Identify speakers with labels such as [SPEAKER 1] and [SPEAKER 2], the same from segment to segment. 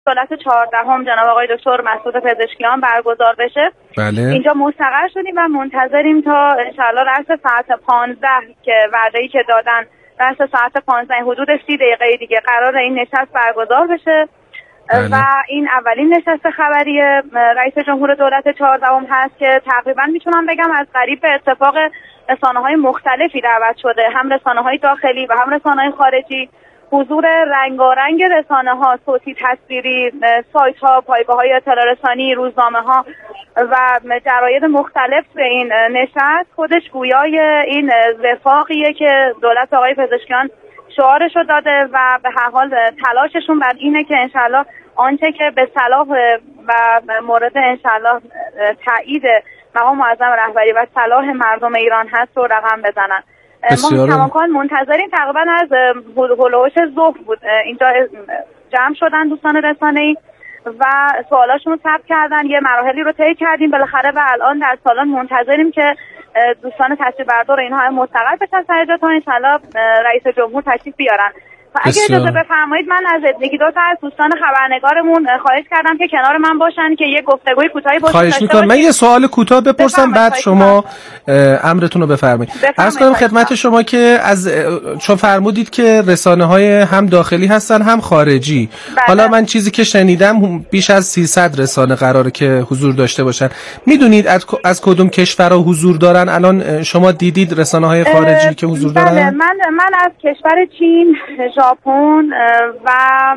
[SPEAKER 1] دولت 14 جناب آقای دکتر مسعود پزشکیان برگزار بشه.
[SPEAKER 2] بله.
[SPEAKER 1] اینجا مستقر شدیم و منتظریم تا انشالله رأس ساعت 15 که وعده‌ای که دادن، رأس ساعت 15 حدود 30 دقیقه دیگه قرار این نشست برگزار بشه. بله. و این اولین نشست خبری رئیس جمهور دولت 14 هست که تقریبا میتونم بگم از قریب به اتفاق رسانه‌های مختلفی دعوت شده، هم رسانه‌های داخلی و هم رسانه‌های خارجی. حضور رنگارنگ رسانه‌ها، صوتی، تصویری، سایت‌ها، پایگاه‌های اطلاع رسانی، روزنامه‌ها و جراید مختلف به این نشست خودش گویای این وفاقیه که دولت آقای پزشکیان شعارشو داده و به هر حال تلاششون بر اینه که انشالله آنچه که به صلاح و مورد انشالله تایید مقام معظم رهبری و صلاح مردم ایران هست رو رقم بزنن. ما کماکان منتظرین، تقریبا از هلوهوش ظهر بود اینجا جمع شدن دوستان رسانه‌ای و سوالاشون رو ثبت کردن، یه مراحلی رو طی کردیم بالاخره و الان در سالن منتظریم که دوستان تشریف بردار اینها هم مستقر بشن سر جا تا انشالله رئیس جمهور تشریف بیارن. و اگه اجازه بفرمایید من از یکی دو تا از دوستان خبرنگارمون خواهش کردم که کنار من باشن که یه گفتگوی کوتاهی باشیم.
[SPEAKER 2] خواهش می‌کنم. من یه سوال کوتاه بپرسم بعد شما امرتون رو بفرمایید. عرض کنم خدمت شما که از چون فرمودید که رسانه‌های هم داخلی هستن هم خارجی. بله. حالا من چیزی که شنیدم بیش از 300 رسانه قراره که حضور داشته باشن. میدونید از کدوم کشورها حضور دارن؟ الان شما دیدید رسانه‌های خارجی که حضور دارن؟
[SPEAKER 1] بله، من از کشور چین، ژاپن و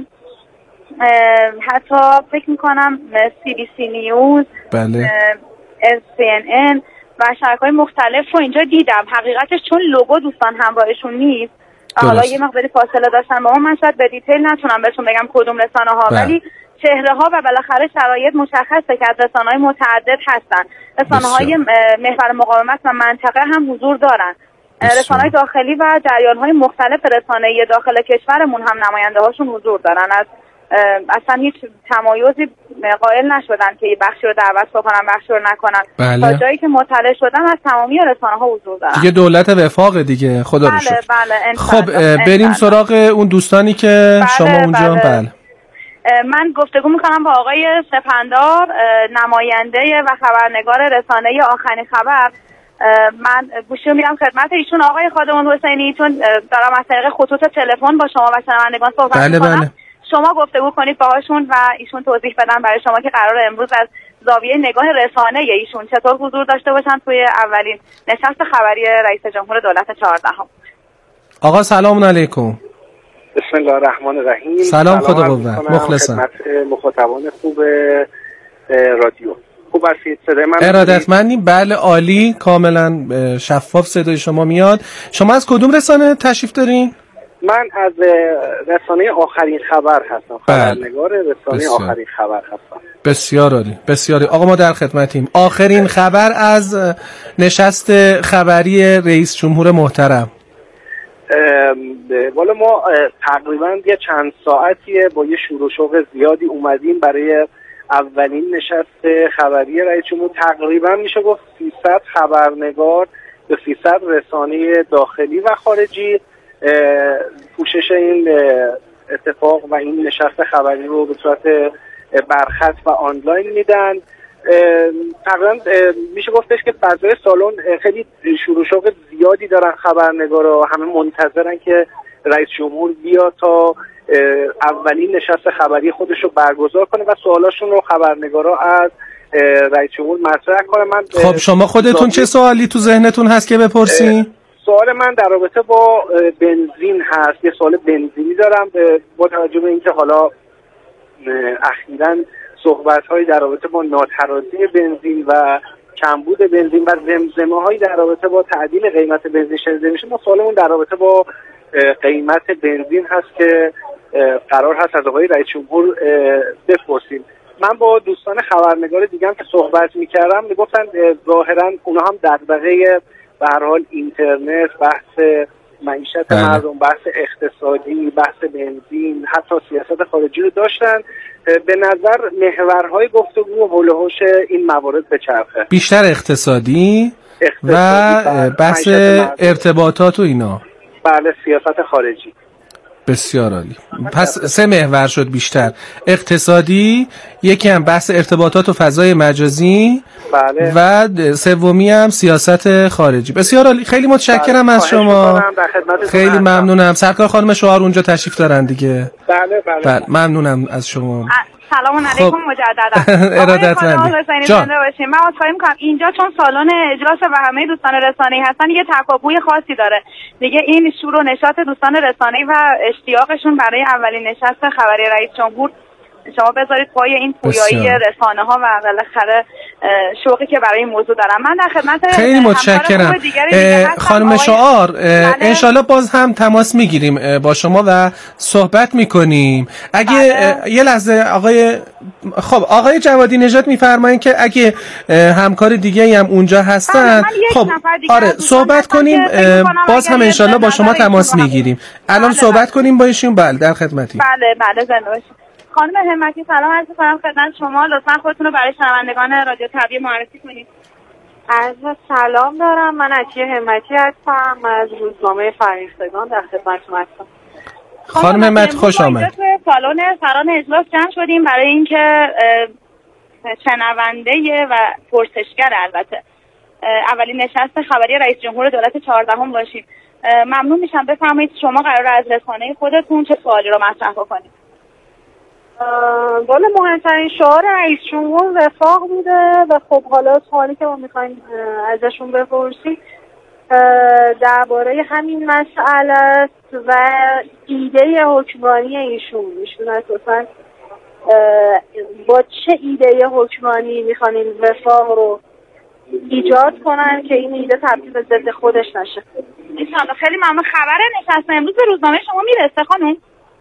[SPEAKER 1] حتی فکر میکنم CBC نیوز،
[SPEAKER 2] بله،
[SPEAKER 1] CNN و شبکه‌های مختلف رو اینجا دیدم. حقیقتش چون لوگو دوستان همراهشون نیست، حالا یه مقداری فاصله داشتن با من شاید به دیتیل نتونم بهتون بگم کدوم رسانه ها، ولی چهره ها و بالاخره شرایط مشخصه که از رسانه‌های متعدد هستن. رسانه‌های محور مقاومت و منطقه هم حضور دارن. رسانه‌های داخلی و جریان‌های مختلف رسانه‌ای داخل کشورمون هم نماینده هاشون حضور دارن. اصلا هیچ تمایزی قائل نشدن که یه بخشی رو دعوت بکنن بخشی رو نکنن.
[SPEAKER 2] بله.
[SPEAKER 1] تا جایی که مطلع شدم از تمامی رسانه‌ها حضور دارن.
[SPEAKER 2] دیگه دولت وفاق دیگه، خدا رو شکر.
[SPEAKER 1] بله.
[SPEAKER 2] خب بریم سراغ اون دوستانی که شما اونجا. بله.
[SPEAKER 1] من گفتگو میکنم با آقای سپندار، نماینده و خبرنگار رسانه آخرین خبر. من گوشی رو میرم خدمت ایشون. آقای خادم حسینی، چون دارم از طریق خطوط تلفن با شما و شنوندگان صحبت میکنم،
[SPEAKER 2] بله.
[SPEAKER 1] شما گفتگو کنید باهاشون و ایشون توضیح بدن برای شما که قرار امروز از زاویه نگاه رسانه ایشون چطور حضور داشته باشن توی اولین نشست خبری رئیس جمهور دولت 14.
[SPEAKER 2] آقا سلام علیکم.
[SPEAKER 3] بسم الله الرحمن الرحیم.
[SPEAKER 2] سلام خدا قوت. مخلصم.
[SPEAKER 3] خدمت مخاطبان خوب رادیو. خوب هستید؟ صدای من
[SPEAKER 2] ارادتمندیم. بله عالی، کاملا شفاف صدای شما میاد. شما از کدوم رسانه تشریف دارین؟
[SPEAKER 3] من از رسانه آخرین خبر هستم. خبرنگار رسانه آخرین خبر هستم.
[SPEAKER 2] بسیار عالی، بسیار عالی. آقا ما در خدمتیم. آخرین خبر از نشست خبری رئیس جمهور محترم.
[SPEAKER 3] والا ما تقریبا یه چند ساعتیه با یه شور و شوق زیادی اومدیم برای اولین نشست خبری رئیس جمهور. تقریبا میشه گفت 300 خبرنگار به 300 رسانه داخلی و خارجی پوشش این اتفاق و این نشست خبری رو به صورت برخط و آنلاین میدن. تقریبا میشه گفتش که فضای سالن خیلی شور و شوق زیادی دارن خبرنگارا، همه منتظرن که رئیس جمهور بیاد تا اولین نشست خبری خودش رو برگزار کنه و سوالاشون رو خبرنگارا از رئیس جمهور مطرح کنه. من
[SPEAKER 2] خب شما خودتون چه سوالی تو ذهنتون هست که بپرسی؟
[SPEAKER 3] سوال من در رابطه با بنزین هست. یه سوال بنزینی دارم با توجه به اینکه حالا اخیراً صحبت‌هایی در رابطه با ناترازی بنزین و کمبود بنزین و زمزمه‌هایی در رابطه با تعدیل قیمت بنزین شنیده میشه. ما سوالمون در رابطه با قیمت بنزین هست که قرار هست از آقای رئیس جمهور بپرسیم. من با دوستان خبرنگار دیگه هم که صحبت می‌کردم میگفتن ظاهراً اونا هم دغدغه به هر حال اینترنت، بحث معیشت مردم، بحث اقتصادی، بحث بنزین، حتی سیاست خارجی رو داشتن. به نظر محورهای گفتگو حول و حوش این موارد به چرخه.
[SPEAKER 2] بیشتر اقتصادی و بحث ارتباطات و اینا.
[SPEAKER 3] بله، سیاست خارجی.
[SPEAKER 2] بسیار عالی. پس 3 محور شد بیشتر: اقتصادی، یکی هم بحث ارتباطات و فضای مجازی،
[SPEAKER 3] بله،
[SPEAKER 2] و سومی هم سیاست خارجی. بسیار عالی، خیلی متشکرم از شما. خیلی ممنونم. سرکار خانم شعار اونجا تشریف دارن دیگه.
[SPEAKER 3] بله
[SPEAKER 2] ممنونم از شما.
[SPEAKER 1] سلام علیکم مجددا.
[SPEAKER 2] ارادتمندی. جان
[SPEAKER 1] من عذرخواهی می‌کنم اینجا چون سالن اجلاس و همه دوستان رسانه‌ای هستن یه تکاپوی خاصی داره دیگه. این شور و نشاط دوستان رسانه‌ای و اشتیاقشون برای اولین نشست خبری رئیس جمهور شما بذارید پای این پویایی رسانه‌ها و بالاخره شوقی که برای این موضوع دارم. من در خدمت
[SPEAKER 2] خیلی متشکرم خانم شعار. انشالله باز هم تماس میگیریم با شما و صحبت میکنیم. اگه یه لحظه آقای جوادی نژاد میفرمایید که اگه همکار دیگه هم اونجا هستن خب آره صحبت کنیم، باز هم انشالله با شما تماس میگیریم. الان صحبت کنیم با ایشون. بله در خدمتی.
[SPEAKER 1] بله زنده باشید. خانم همتی سلام عرض می‌کنم خدمت شما. لطفاً خودتون رو برای شنوندگان رادیو طبیعی معرفی کنید.
[SPEAKER 4] عرض سلام دارم. من عطیه همتی هستم از روزنامه فرهیختگان در خدمتتون هستم.
[SPEAKER 2] خانم همتی خوش آمد.
[SPEAKER 1] توی سالن اجلاس جمع شدیم برای اینکه شنونده و پرسشگر البته اولین نشست خبری رئیس جمهور دولت 14 باشیم. ممنون میشم بفرمایید شما قراره از رسانه خودتون چه سوالی رو مطرح بکنید؟
[SPEAKER 4] بالا مهمترین شعار رئیس جمهور وفاق بوده و خب حالا سوالی که ما میخوایم ازشون بپرسیم درباره همین مسئله است و ایده حکمرانی ایشون اساسا با چه ایده حکمرانی میخوان این وفاق رو ایجاد کنن که این ایده تبدیل به ضد خودش نشه.
[SPEAKER 1] انشالله. خیلی ممنون. خبر نشست امروز روزنامه شما میرسه خانم؟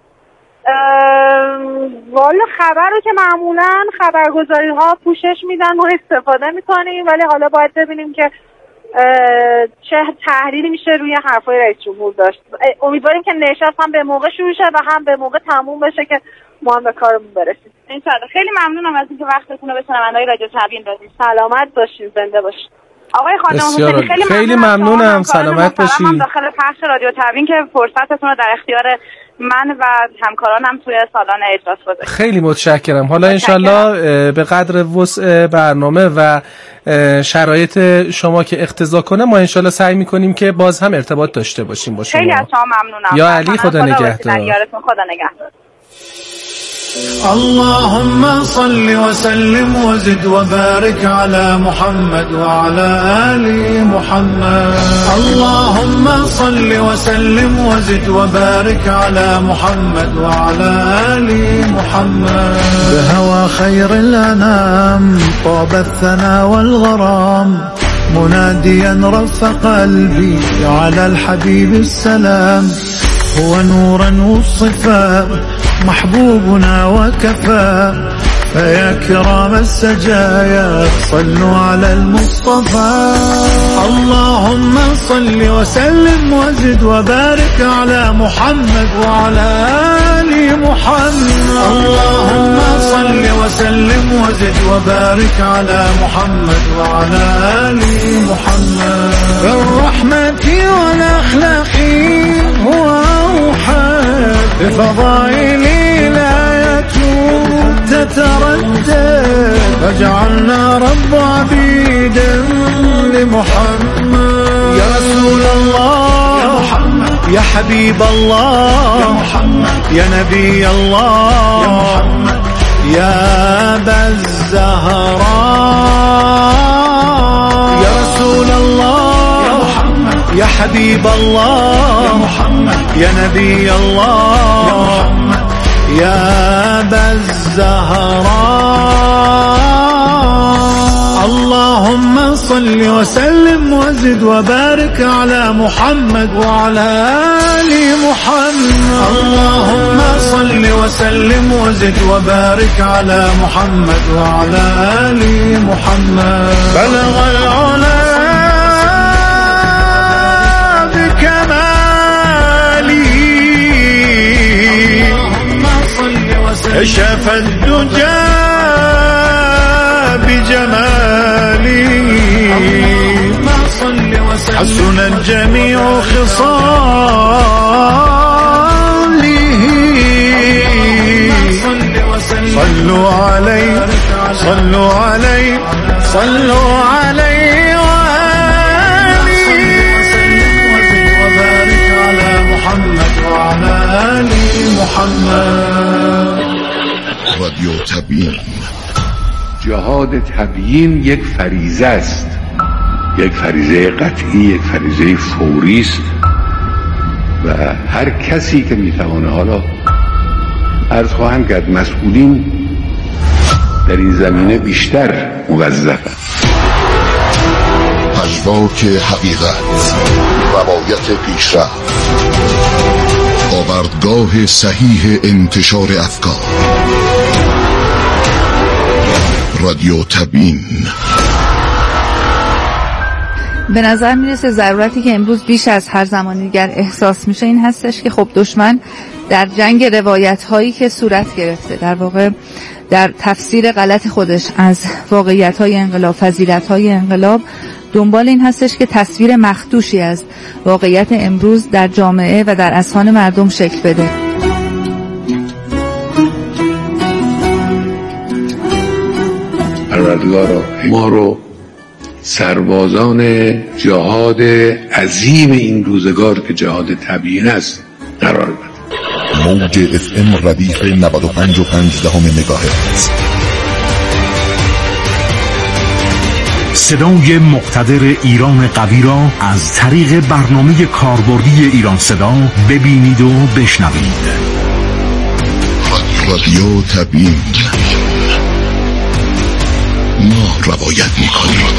[SPEAKER 4] والا خبر رو که معمولا خبرگزاری ها پوشش میدن ما استفاده میکنیم، ولی حالا باید ببینیم که چه تحلیلی میشه روی حرفای رئیس جمهور داشت. امیدواریم که نشست هم به موقع شروع شه و هم به موقع تموم بشه که ما هم به کارمون برسیم
[SPEAKER 1] انشالله. خیلی ممنونم از اینکه وقتتون رو به شنونده‌های رادیو طبیعی دادید.
[SPEAKER 4] سلامت باشین، زنده باشین.
[SPEAKER 1] آقای خادم حسینی
[SPEAKER 2] خیلی ممنونم. سلامت باشید.
[SPEAKER 1] داخل پخش رادیو طبیعی که فرصتتون رو در اختیار من و همکارانم توی سالن اجلاس گذاشتید.
[SPEAKER 2] خیلی متشکرم. حالا انشالله به قدر وسع برنامه و شرایط شما که اقتضا کنه ما انشالله سعی میکنیم که باز هم ارتباط داشته باشیم با شما.
[SPEAKER 1] خیلی از شما ممنونم.
[SPEAKER 2] یا علی خدا نگهدار.
[SPEAKER 1] خدا نگهدار.
[SPEAKER 5] اللهم صل وسلم وزد وبارك على محمد وعلى آل محمد. اللهم صل وسلم وزد وبارك على محمد وعلى آل محمد. بهوى خير الأنام طاب الثنا والغرام مناديا رف قلبي على الحبيب السلام. هو نورا والصفاء محبوبنا وكفى. فيا كرام السجايا صلوا على المصطفى. اللهم صل وسلم وزد وبارك على محمد وعلى آل محمد. اللهم صل وسلم وزد وبارك على محمد وعلى آل محمد. بالرحمة والأخلاق هو أوحى بفضائل الآيات تتردد. فجعلنا رب عبيدا لمحمد. يا رسول الله يا محمد، يا حبيب الله يا محمد، يا نبي الله يا محمد، يا أبا الزهراء. يا رسول الله يا محمد، يا حبيب الله يا محمد، يا نبي الله يا محمد، يا أبا الزهراء. اللهم صل وسلم وزد وبارك على محمد وعلى آل محمد. اللهم صل وسلم وزد وبارك على محمد وعلى آل محمد. بلغ العلا كشف الدجى بجمالي. حسن الجميع خصالي. صلوا عليه صلوا عليه صلوا عليه وآله وبارك على محمد وعلى آل محمد.
[SPEAKER 6] رادیو تبیین. جهاد تبیین یک فریضه است، یک فریضه قطعی، یک فریضه فوری است و هر کسی که میتونه، حالا عرض خواهم کرد مسئولین در این زمینه بیشتر موظفند.
[SPEAKER 7] پژواک حقیقت، روایت پیشرفت، آوردگاه صحیح انتشار افکار. رادیو تبیین.
[SPEAKER 8] به نظر میرسه ضرورتی که امروز بیش از هر زمان دیگر احساس میشه این هستش که خب دشمن در جنگ روایت هایی که صورت گرفته، در واقع در تفسیر غلط خودش از واقعیت های انقلاب، فضیلت های انقلاب، دنبال این هستش که تصویر مخدوشی از واقعیت امروز در جامعه و در اذهان مردم شکل بده.
[SPEAKER 6] پروردگارا ما رو سربازان جهاد عظیم این روزگار که جهاد تبیین است قرار بده.
[SPEAKER 7] موج FM ردیف 95.5 مگاهرتز.
[SPEAKER 9] صدای مقتدر ایران قوی را از طریق برنامه کاربردی ایران صدا ببینید و بشنوید.
[SPEAKER 7] رادیو تبیین. ما روایت میکنیم.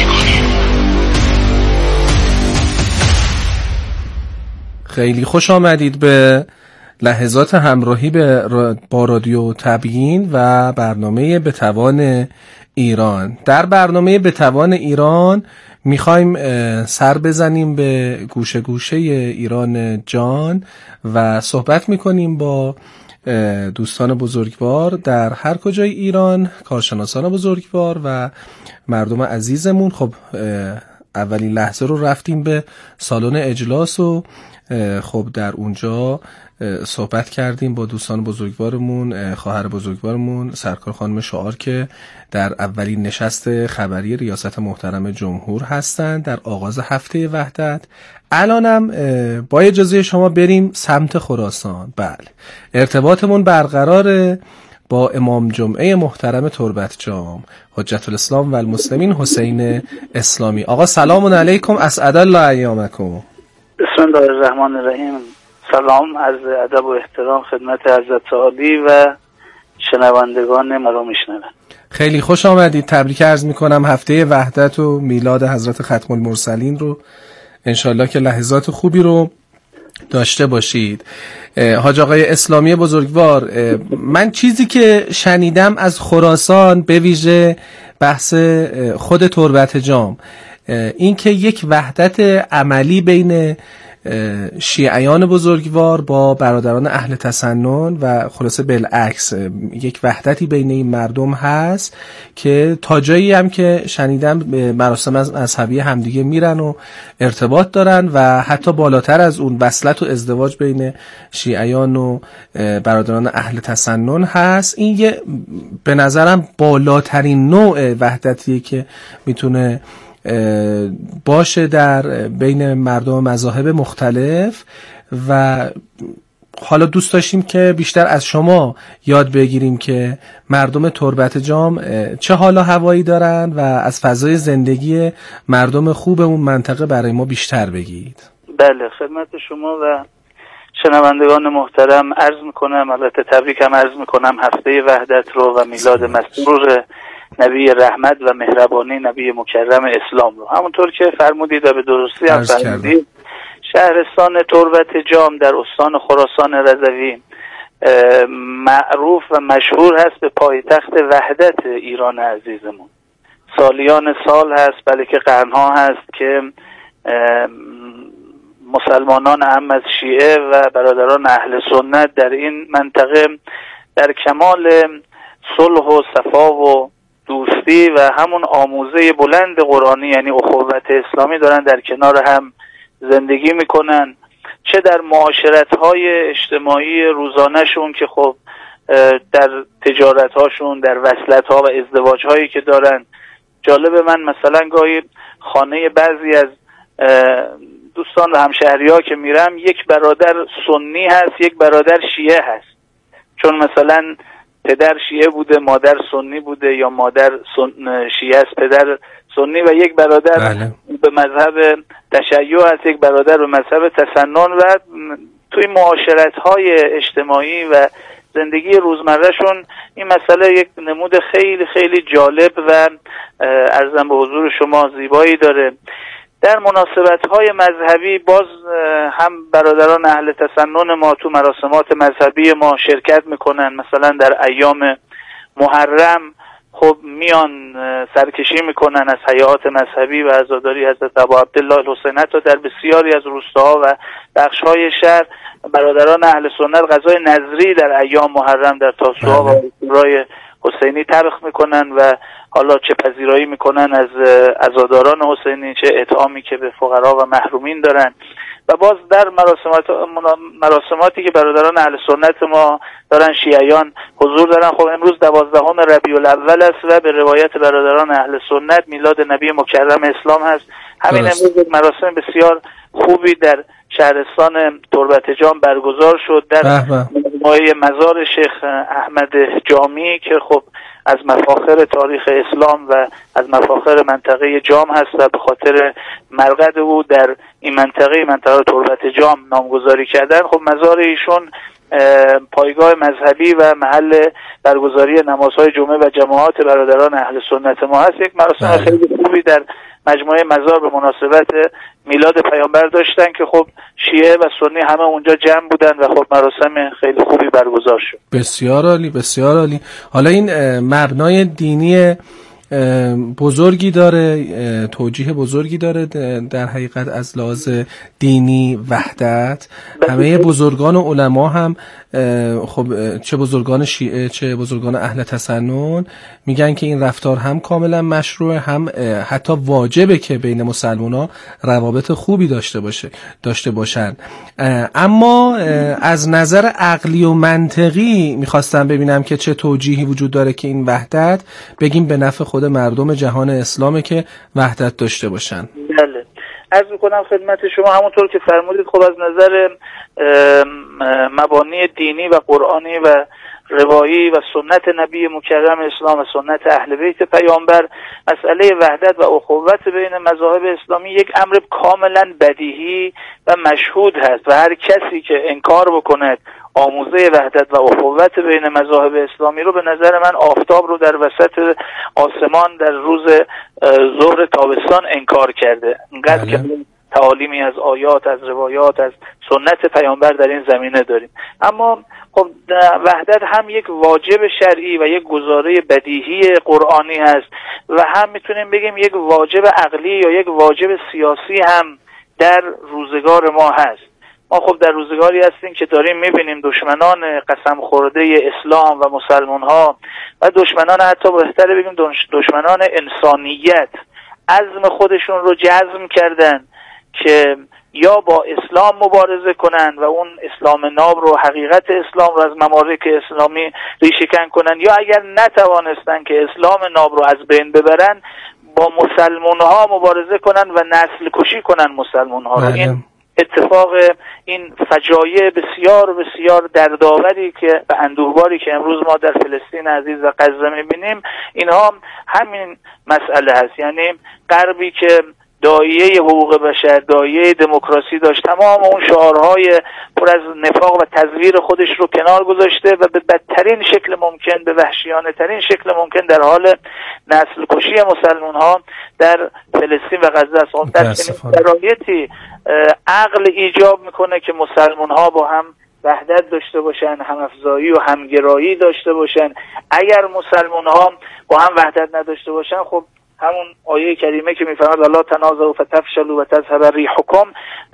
[SPEAKER 2] خیلی خوش آمدید به لحظات همراهی با رادیو تبیین و برنامه به توان ایران. در برنامه به توان ایران میخوایم سر بزنیم به گوشه گوشه ایران جان و صحبت میکنیم با دوستان بزرگوار در هر کجای ایران، کارشناسان بزرگوار و مردم عزیزمون. خب اولین لحظه رو رفتیم به سالن اجلاس و خب در اونجا صحبت کردیم با دوستان بزرگوارمون، خواهر بزرگوارمون سرکار خانم شعار که در اولین نشست خبری ریاست محترم جمهور هستند در آغاز هفته وحدت. الانم با اجازه شما بریم سمت خراسان. بله، ارتباطمون برقراره با امام جمعه محترم تربت جام حجت الاسلام و المسلمین حسین اسلامی. آقا سلام علیکم، اسعد الله ایامکم.
[SPEAKER 10] بسم الله الرحمن الرحیم. سلام از ادب و احترام خدمت حضرت عالی و شنوندگان ما رو میشنون.
[SPEAKER 2] خیلی خوش آمدید. تبریک عرض میکنم هفته وحدت و میلاد حضرت ختم المرسلین رو. انشالله که لحظات خوبی رو داشته باشید. حاج آقای اسلامی بزرگوار، من چیزی که شنیدم از خراسان به ویژه بحث خود تربت جام، این که یک وحدت عملی بین شیعیان بزرگوار با برادران اهل تسنن و خلاصه بالعکس یک وحدتی بین این مردم هست که تا جایی هم که شنیدم به مراسم مذهبی همدیگه میرن و ارتباط دارن و حتی بالاتر از اون وصلت و ازدواج بین شیعیان و برادران اهل تسنن هست. این به نظرم بالاترین نوع وحدتیه که میتونه باشه در بین مردم مذاهب مختلف و حالا دوست داشتیم که بیشتر از شما یاد بگیریم که مردم تربت جام چه حال و هوایی دارن و از فضای زندگی مردم خوب اون منطقه برای ما بیشتر بگید.
[SPEAKER 10] بله، خدمت شما و شنوندگان محترم عرض میکنم، البته تبریکم عرض میکنم هفته وحدت رو و میلاد مسرور نبی رحمت و مهربانی نبی مکرم اسلام رو. همونطور که فرمودید و به درستی هم فرمودید، شهرستان تربت جام در استان خراسان رضوی معروف و مشهور هست به پایتخت وحدت ایران عزیزمون. سالیان سال هست، بلکه که قرنها هست که مسلمانان هم از شیعه و برادران اهل سنت در این منطقه در کمال صلح و صفا و دوستی و همون آموزه بلند قرآنی یعنی اخوت اسلامی دارن در کنار هم زندگی میکنن، چه در معاشرت‌های اجتماعی روزانه‌شون که خب در تجارت هاشون، در وصلت ها و ازدواج هایی که دارن. جالب، من مثلا گاهی خانه بعضی از دوستان و همشهری ها که میرم، یک برادر سنی هست، یک برادر شیعه هست. چون مثلا پدر شیعه بوده، مادر سنی بوده، یا مادر شیعه است، پدر سنی، و یک برادر به مذهب تشیع هست، یک برادر به مذهب تسنن. و توی معاشرت‌های اجتماعی و زندگی روزمرهشون این مسئله یک نمود خیلی خیلی جالب و عرضم به حضور شما زیبایی داره. در مناسبت‌های مذهبی باز هم برادران اهل تسنن ما تو مراسمات مذهبی ما شرکت میکنن. مثلا در ایام محرم خب میان سرکشی میکنن از هیئات مذهبی و عزاداری حضرت ابو عبدالله الحسین. تا در بسیاری از روستاها و بخش‌های شهر برادران اهل سنت غذای نظری در ایام محرم در تاسوعا و عاشورای حسینی طبخ میکنن و حالا چه پذیرایی میکنن از عزاداران حسینی، چه اطعامی که به فقرا و محرومین دارن. و باز در مراسماتی که برادران اهل سنت ما دارن، شیعیان حضور دارن. خب امروز 12 ربیع الاول است و به روایت برادران اهل سنت میلاد نبی مکرم اسلام هست. همین امروز یک مراسم بسیار خوبی در شهرستان تربت جام برگزار شد در مجموعه مزار شیخ احمد جامی که خب از مفاخر تاریخ اسلام و از مفاخر منطقه جام هست و به خاطر مرقد او در این منطقه تربت جام نامگذاری کردن. خب مزار ایشون پایگاه مذهبی و محل برگزاری نمازهای جمعه و جماعات برادران اهل سنت ما هست. یک مراسم خیلی خوبی در مجموعه مزار به مناسبت میلاد پیامبر داشتن که خب شیعه و سنی همه اونجا جمع بودن و خب مراسم خیلی خوبی برگزار شد.
[SPEAKER 2] بسیار عالی، بسیار عالی. حالا این مبنای دینی بزرگی داره، توجیه بزرگی داره در حقیقت از لحاظ دینی وحدت. همه بزرگان و علما هم خب چه بزرگان شیعه چه بزرگان اهل تسنن میگن که این رفتار هم کاملا مشروع، هم حتی واجبه که بین مسلمان‌ها روابط خوبی داشته باشن. اما از نظر عقلی و منطقی میخواستم ببینم که چه توجیهی وجود داره که این وحدت بگیم به نفع خود مردم جهان اسلامه که وحدت داشته باشن.
[SPEAKER 10] بله، عرض میکنم خدمت شما همونطور که فرمودید. خب از نظر مبانی دینی و قرآنی و روایی و سنت نبی مکرم اسلام و سنت اهل بیت پیامبر، مسئله وحدت و اخوت بین مذاهب اسلامی یک امر کاملا بدیهی و مشهود هست و هر کسی که انکار بکند آموزه وحدت و اخوت بین مذاهب اسلامی رو، به نظر من آفتاب رو در وسط آسمان در روز ظهر تابستان انکار کرده. اینقدر که تعالیمی از آیات، از روایات، از سنت پیامبر در این زمینه داریم. اما خب وحدت هم یک واجب شرعی و یک گزاره بدیهی قرآنی هست و هم میتونیم بگیم یک واجب عقلی یا یک واجب سیاسی هم در روزگار ما هست. ما خب در روزگاری هستیم که داریم میبینیم دشمنان قسم خورده اسلام و مسلمان ها و دشمنان، حتی بهتره بگیم دشمنان انسانیت، عزم خودشون رو جزم کردن که یا با اسلام مبارزه کنن و اون اسلام ناب رو، حقیقت اسلام رو از ممالک اسلامی ریشه‌کن کنن، یا اگر نتوانستن که اسلام ناب رو از بین ببرن با مسلمان ها مبارزه کنن و نسل کشی کنن مسلمان ها رو. این اتفاق، این فجایع بسیار بسیار دردآوری که و اندوهباری که امروز ما در فلسطین عزیز و غزه می‌بینیم، اینها همین مسئله هست. یعنی غربی که داعیه حقوق بشر، داعیه دموکراسی داشت، تمام اون شعارهای پر از نفاق و تزویر خودش رو کنار گذاشته و به بدترین شکل ممکن، به وحشیانه ترین شکل ممکن در حال نسل کشی مسلمان ها در فلسطین و غزه است. در شرایطی عقل ایجاب میکنه که مسلمان ها با هم وحدت داشته باشن، همافزایی و همگرایی داشته باشن. اگر مسلمان ها با هم وحدت نداشته باشن، خب همون آیه کریمه که میفرماد الله تنازعوا فتفشلوا و تذهب ریحکم،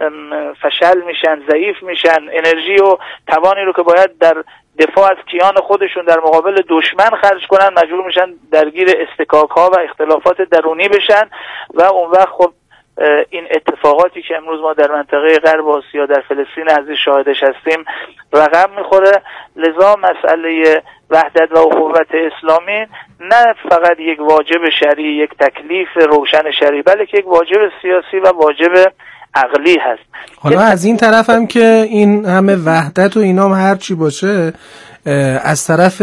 [SPEAKER 10] فشل میشن، ضعیف میشن، انرژی و توانی رو که باید در دفاع از کیان خودشون در مقابل دشمن خرج کنن، مجبور میشن درگیر استکاک ها و اختلافات درونی بشن و اون وقت خب این اتفاقاتی که امروز ما در منطقه غرب آسیا در فلسطین عزیز شاهدش هستیم رقم میخوره. لذا مسئله وحدت و اخوت اسلامی نه فقط یک واجب شرعی، یک تکلیف روشن شرعی، بلکه یک واجب سیاسی و واجب عقلی هست.
[SPEAKER 2] حالا از این طرف هم که این همه وحدت و اینا هر چی باشه، از طرف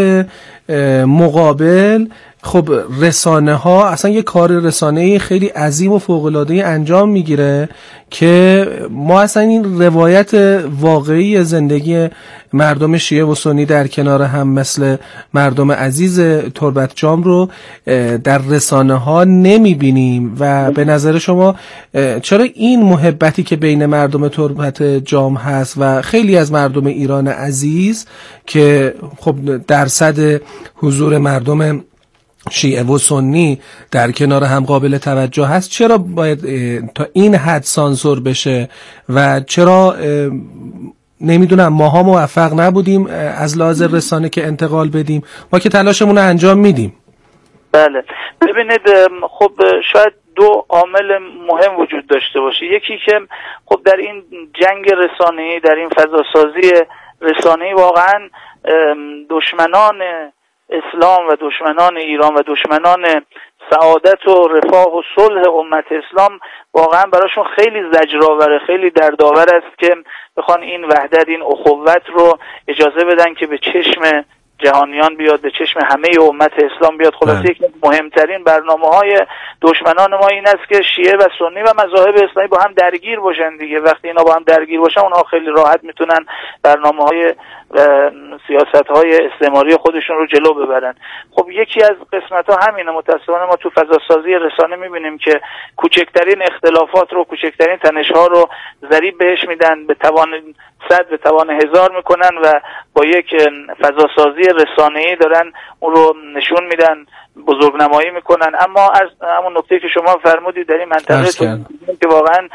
[SPEAKER 2] مقابل خب رسانه ها اصلا یه کار رسانه‌ای خیلی عظیم و فوق‌العاده‌ای انجام میگیره که ما اصلا این روایت واقعی زندگی مردم شیعه و سنی در کنار هم مثل مردم عزیز تربت جام رو در رسانه ها نمیبینیم. و به نظر شما چرا این محبتی که بین مردم تربت جام هست و خیلی از مردم ایران عزیز که خب درصد حضور مردم شیعه و سنی در کنار هم قابل توجه هست، چرا باید تا این حد سانسور بشه و چرا نمیدونم ماها موفق نبودیم از لحاظ رسانه که انتقال بدیم؟ ما که تلاشمون رو انجام میدیم.
[SPEAKER 10] بله ببینید، خب شاید دو عامل مهم وجود داشته باشه. یکی که خب در این جنگ رسانه‌ای، در این فضاسازی رسانه‌ای واقعا دشمنان اسلام و دشمنان ایران و دشمنان سعادت و رفاه و صلح امت اسلام واقعا براشون خیلی زجرآوره، خیلی دردآور است که بخوان این وحدت، این اخوت رو اجازه بدن که به چشم جهانیان بیاد، به چشم همه امت اسلام بیاد. خلاصه یکی از مهمترین برنامه‌های دشمنان ما این است که شیعه و سنی و مذاهب اسلامی با هم درگیر باشن دیگه. وقتی اینا با هم درگیر باشن، اونها خیلی راحت میتونن برنامه‌های سیاست‌های استعماری خودشون رو جلو ببرن. خب یکی از قسمت‌ها همینه. متأسفانه ما تو فضاسازی رسانه می‌بینیم که کوچکترین اختلافات رو، کوچکترین تنش‌ها رو ضریب بهش میدن، به توان 100 به توان 1000 میکنن و با یک فضاسازی رسانه‌ای دارن اون رو نشون میدن، بزرگنمایی میکنن. اما از همون نکته که شما فرمودید در این منطقه که واقعا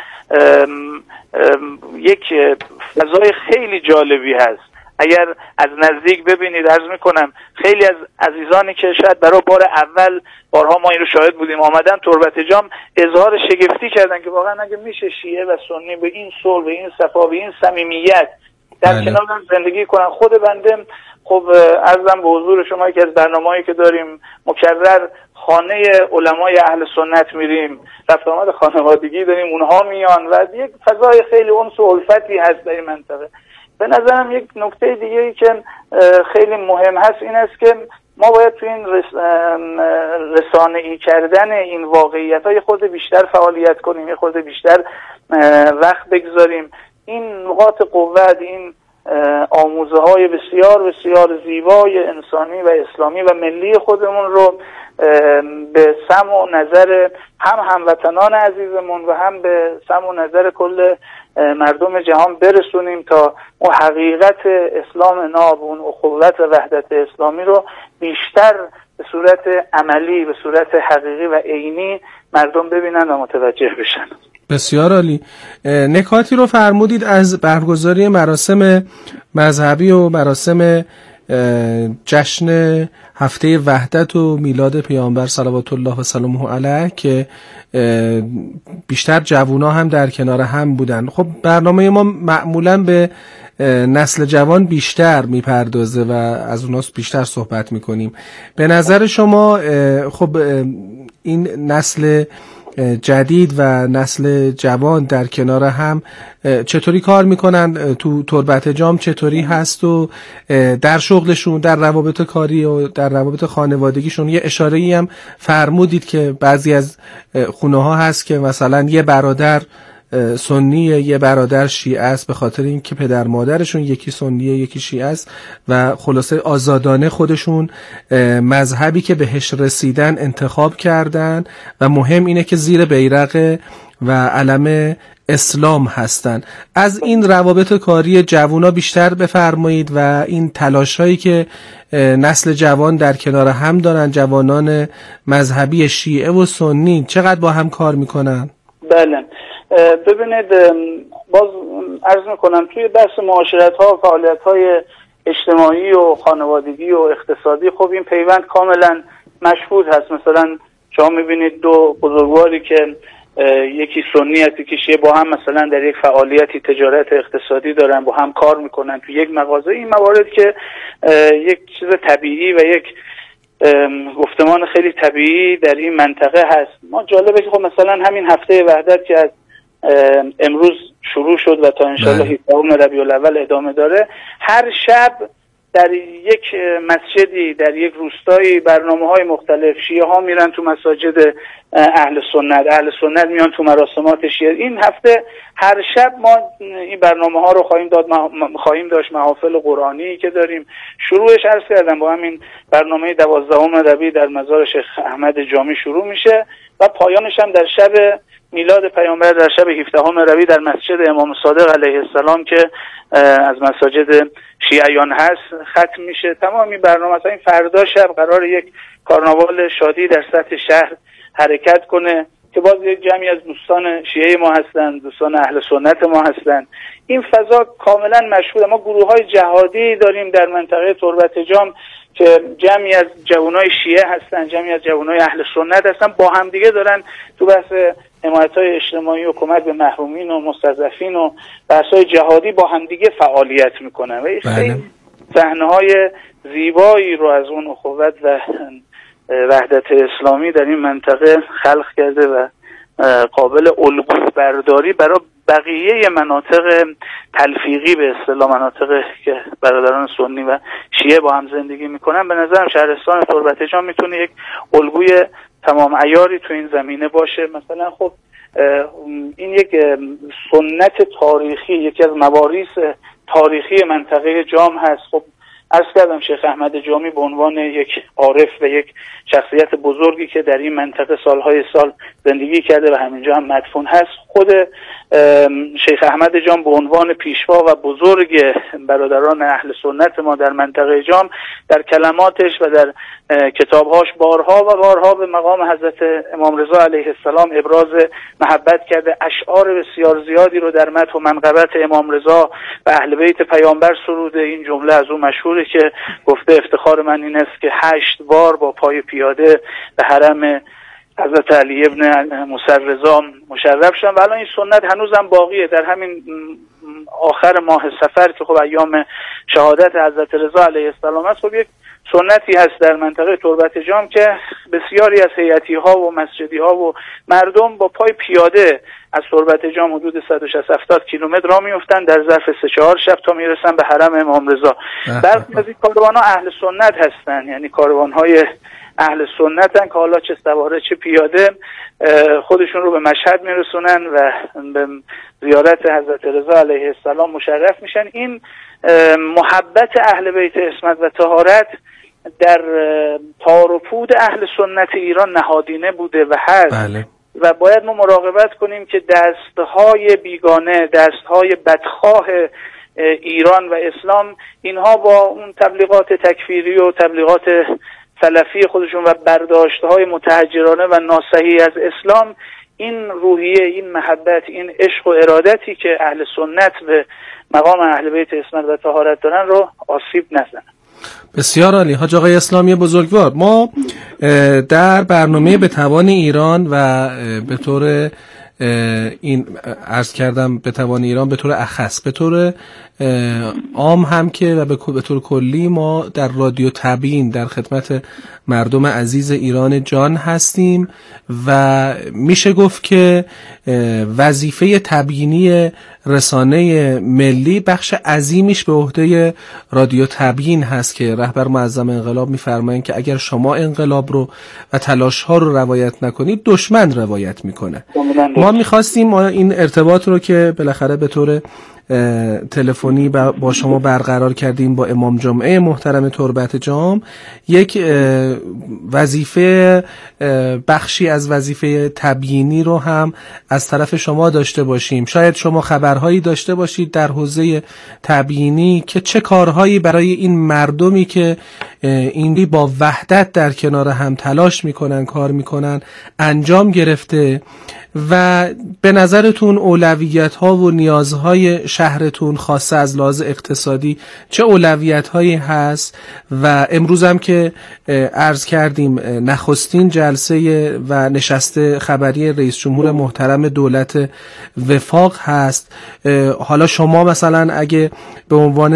[SPEAKER 10] یک فضای خیلی جالبی هست. اگر از نزدیک ببینید، عرض میکنم خیلی از عزیزانی که شاید برای بار اول، بارها ما این رو شاهد بودیم، آمدن تربت جام اظهار شگفتی کردن که واقعا اگه میشه شیعه و سنی به این صلح، به این صفا، به این صمیمیت در کنار هم زندگی کنن. خود بنده خب عرضم به حضور شما یکی از برنامه‌هایی که داریم مکرر خانه علمای اهل سنت میریم، رفت آمد خانوادگی داریم، اونها میان و یک فضای خیلی انس و الفتی هست در این منطقه. به نظرم یک نکته دیگه‌ای که خیلی مهم هست این است که ما باید تو این رسانه‌ای کردن این واقعیت‌های خود بیشتر فعالیت کنیم، یه خود بیشتر وقت بگذاریم. این نقاط قوت، این آموزه‌های بسیار بسیار زیبای انسانی و اسلامی و ملی خودمون رو به سمع و نظر هم هموطنان عزیزمون و هم به سمع و نظر کل مردم جهان برسونیم تا اون حقیقت اسلام ناب، اون اخوت و وحدت اسلامی رو بیشتر به صورت عملی، به صورت حقیقی و عینی مردم ببینن و متوجه بشن.
[SPEAKER 2] بسیار عالی. نکاتی رو فرمودید از برگزاری مراسم مذهبی و مراسم جشن هفته وحدت و میلاد پیامبر صلوات الله و سلامه علیه که بیشتر جوونا هم در کنار هم بودن. خب برنامه ما معمولا به نسل جوان بیشتر میپردازه و از اوناست بیشتر صحبت میکنیم. به نظر شما خب این نسل جدید و نسل جوان در کنار هم چطوری کار میکنن؟ تو تربت جام چطوری هست و در شغلشون، در روابط کاری و در روابط خانوادگیشون؟ یه اشاره‌ای هم فرمودید که بعضی از خونه ها هست که مثلا یه برادر سنیه، یه برادر شیعه است، به خاطر اینکه پدر مادرشون یکی سنیه یکی شیعه است و خلاصه آزادانه خودشون مذهبی که بهش رسیدن انتخاب کردن و مهم اینه که زیر بیرق و علم اسلام هستن. از این روابط کاری جوونا بیشتر بفرمایید و این تلاشایی که نسل جوان در کنار هم دارن، جوانان مذهبی شیعه و سنی چقدر با هم کار میکنن؟
[SPEAKER 10] بله ببینید، باز عرض میکنم توی بحث معاشرت ها و فعالیت های اجتماعی و خانوادگی و اقتصادی خب این پیوند کاملا مشهود هست. مثلا شما میبینید دو بزرگواری که یکی سنی هست که شیعه با هم مثلا در یک فعالیتی تجارت اقتصادی دارن، با هم کار میکنن تو یک مغازه. این موارد که یک چیز طبیعی و یک گفتمان خیلی طبیعی در این منطقه هست. ما جالبه که خب مثلا همین هفته وحدت که از امروز شروع شد و تا انشالله 17 ربیع الاول ادامه داره، هر شب در یک مسجدی در یک روستایی برنامه‌های مختلف، شیعه ها میرن تو مساجد اهل سنت میان تو مراسمات شیعه. این هفته هر شب ما این برنامه ها رو خواهیم داشت. محافل قرآنی که داریم، شروعش عرض کردم با همین برنامه 12 ربیع در مزار شیخ احمد جامی شروع میشه و پایانش هم در شب میلاد پیامبر در شب 17 ربیع در مسجد امام صادق علیه السلام که از مساجد شیعیان هست ختم میشه. تمام این برنامه مثلا این فردا شب قرار یک کارناوال شادی در سطح شهر حرکت کنه که باز یک جمعی از دوستان شیعه ما هستن، دوستان اهل سنت ما هستن. این فضا کاملا مشهوده. ما گروه‌های جهادی داریم در منطقه تربت جام که جمعی از جوانای شیعه هستن، جمعی از جوانای اهل سنت هستن، با هم دیگه دارن تو بحث حمایت‌های اجتماعی و کمک به محرومین و مستضعفین و بحث‌های جهادی با هم دیگه فعالیت میکنن و این صحنه‌های زیبایی رو از اون اخوت و وحدت اسلامی در این منطقه خلق کرده و قابل الگو برداری برای بقیه مناطق تلفیقی، به اصطلاح مناطق که برادران سنی و شیعه با هم زندگی میکنن. به نظرم شهرستان تربت جام میتونه یک الگوی تمام عیاری تو این زمینه باشه. مثلا خب این یک سنت تاریخی، یکی از مواریث تاریخی منطقه جام هست. خب عرض کردم شیخ احمد جامی به عنوان یک عارف و یک شخصیت بزرگی که در این منطقه سالهای سال زندگی کرده و همینجا هم مدفون هست، خود شیخ احمد جام به عنوان پیشوا و بزرگ برادران اهل سنت ما در منطقه جام در کلماتش و در کتابهاش بارها و بارها به مقام حضرت امام رضا علیه السلام ابراز محبت کرده. اشعار بسیار زیادی رو در مدح و منقبت امام رضا و اهل بیت پیامبر سروده. این جمله از اون مشهوره که گفته افتخار من این است که 8 بار با پای پیاده به حرم حضرت علی ابن موسی رضا مشرف شدم و الان این سنت هنوزم باقیه. در همین آخر ماه صفر که خب ایام شهادت حضرت رضا علیه السلام است، خب یک سنتی هست در منطقه تربت جام که بسیاری از هیئتی ها و مسجدی ها و مردم با پای پیاده از تربت جام حدود 160-170 کیلومتر راه میافتند در ظرف 3-4 شب تا میرسن به حرم امام رضا. برخی از این کاروان‌ها اهل سنت هستن، یعنی کاروان‌های اهل سنتن که حالا چه سواره چه پیاده خودشون رو به مشهد میرسونن و به زیارت حضرت رضا علیه السلام مشرف میشن. این محبت اهل بیت عصمت و طهارت در تار و پود اهل سنت ایران نهادینه بوده و هست. و باید ما مراقبت کنیم که دستهای بیگانه، دستهای بدخواه ایران و اسلام، اینها با اون تبلیغات تکفیری و تبلیغات سلفی خودشون و برداشتهای متحجرانه و ناصحیح از اسلام، این روحیه، این محبت، این عشق و ارادتی که اهل سنت به مقام اهل بیت عصمت و طهارت دارن رو آسیب نزنن.
[SPEAKER 2] بسیار عالی. حاج آقای اسلامی بزرگوار، ما در برنامه به توان ایران و به طور این عرض کردم به توان ایران به طور اخص، به طور عام هم که و به طور کلی ما در رادیو تبیین در خدمت مردم عزیز ایران جان هستیم و میشه گفت که وظیفه تبیینی رسانه ملی بخش عظیمیش به عهده رادیو تبیین هست که رهبر معظم انقلاب میفرمایند که اگر شما انقلاب رو و تلاش ها رو روایت نکنید دشمن روایت میکنه. ما میخواستیم این ارتباط رو که بالاخره به طور تلفنی با شما برقرار کردیم با امام جمعه محترم تربت جام، یک وظیفه بخشی از وظیفه تبیینی رو هم از طرف شما داشته باشیم. شاید شما خبرهایی داشته باشید در حوزه تبیینی که چه کارهایی برای این مردمی که این با وحدت در کنار هم تلاش میکنن، کار میکنن، انجام گرفته و به نظرتون اولویت ها و نیازهای شهرتون خاصه از لحاظ اقتصادی چه اولویت هایی هست؟ و امروز هم که عرض کردیم نخستین جلسه و نشست خبری رئیس جمهور محترم دولت وفاق هست، حالا شما مثلا اگه به عنوان